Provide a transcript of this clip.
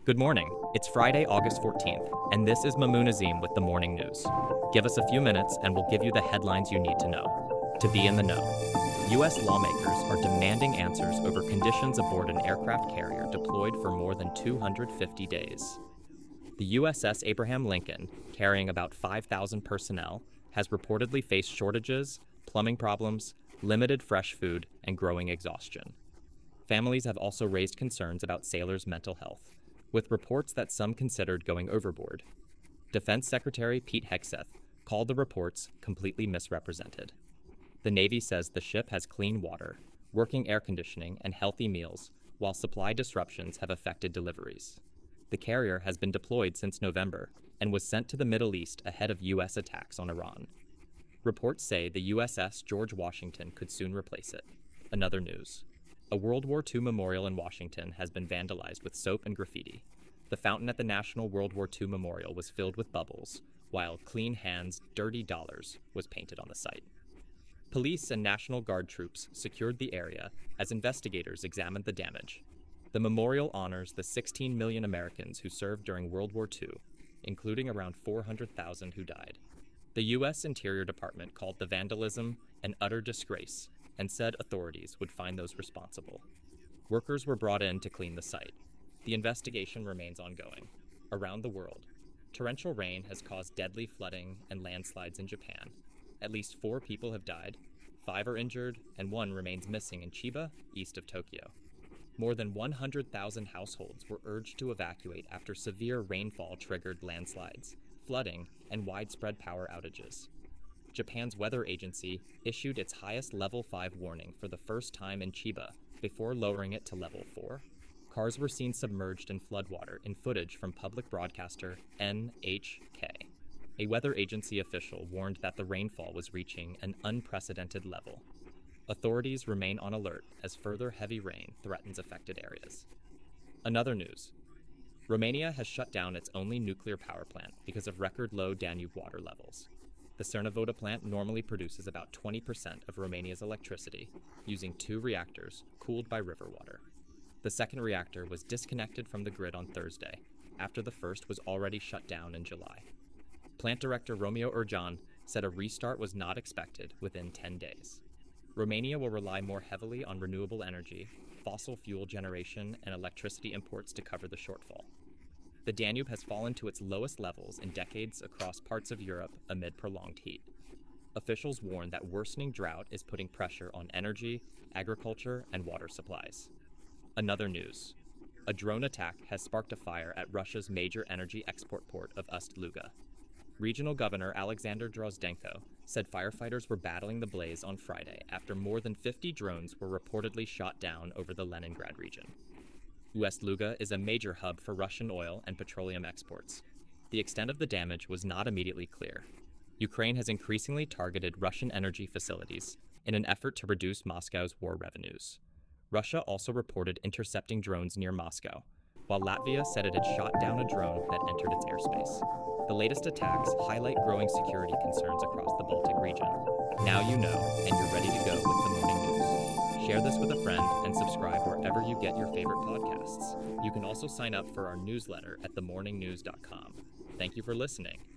Good morning. It's Friday, August 14th, and this is Mamoon Azim with the Morning News. Give us a few minutes and we'll give you the headlines you need to know. To be in the know, U.S. lawmakers are demanding answers over conditions aboard an aircraft carrier deployed for more than 250 days. The USS Abraham Lincoln, carrying about 5,000 personnel, has reportedly faced shortages, plumbing problems, limited fresh food, and growing exhaustion. Families have also raised concerns about sailors' mental health, with reports that some considered going overboard. Defense Secretary Pete Hegseth called the reports completely misrepresented. The Navy says the ship has clean water, working air conditioning, and healthy meals, while supply disruptions have affected deliveries. The carrier has been deployed since November and was sent to the Middle East ahead of U.S. attacks on Iran. Reports say the USS George Washington could soon replace it. Another news. A World War II memorial in Washington has been vandalized with soap and graffiti. The fountain at the National World War II Memorial was filled with bubbles, while "Clean Hands, Dirty Dollars" was painted on the site. Police and National Guard troops secured the area as investigators examined the damage. The memorial honors the 16 million Americans who served during World War II, including around 400,000 who died. The U.S. Interior Department called the vandalism an utter disgrace and said authorities would find those responsible. Workers were brought in to clean the site. The investigation remains ongoing. Around the world, torrential rain has caused deadly flooding and landslides in Japan. At least 4 people have died, 5 are injured, and 1 remains missing in Chiba, east of Tokyo. More than 100,000 households were urged to evacuate after severe rainfall triggered landslides, flooding, and widespread power outages. Japan's weather agency issued its highest level 5 warning for the first time in Chiba before lowering it to level 4. Cars were seen submerged in floodwater in footage from public broadcaster NHK. A weather agency official warned that the rainfall was reaching an unprecedented level. Authorities remain on alert as further heavy rain threatens affected areas. Another news. Romania has shut down its only nuclear power plant because of record low Danube water levels. The Cernavodă plant normally produces about 20% of Romania's electricity, using 2 reactors cooled by river water. The second reactor was disconnected from the grid on Thursday, after the first was already shut down in July. Plant director Romeo Urjan said a restart was not expected within 10 days. Romania will rely more heavily on renewable energy, fossil fuel generation, and electricity imports to cover the shortfall. The Danube has fallen to its lowest levels in decades across parts of Europe amid prolonged heat. Officials warn that worsening drought is putting pressure on energy, agriculture, and water supplies. Another news. A drone attack has sparked a fire at Russia's major energy export port of Ust-Luga. Regional Governor Alexander Drozdenko said firefighters were battling the blaze on Friday after more than 50 drones were reportedly shot down over the Leningrad region. Ust-Luga is a major hub for Russian oil and petroleum exports. The extent of the damage was not immediately clear. Ukraine has increasingly targeted Russian energy facilities in an effort to reduce Moscow's war revenues. Russia also reported intercepting drones near Moscow, while Latvia said it had shot down a drone that entered its airspace. The latest attacks highlight growing security concerns across the Baltic region. Now you know, and you're ready to go with the morning news. Share this with a friend and subscribe wherever you get your favorite podcasts. You can also sign up for our newsletter at themorningnews.com. Thank you for listening.